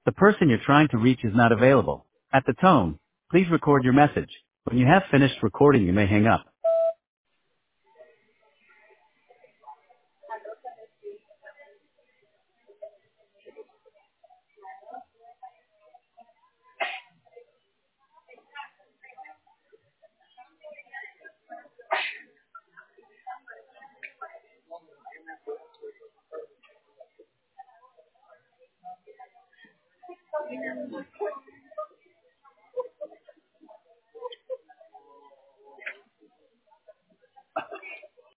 The person you're trying to reach is not available. At the tone, please record your message. When you have finished recording, you may hang up.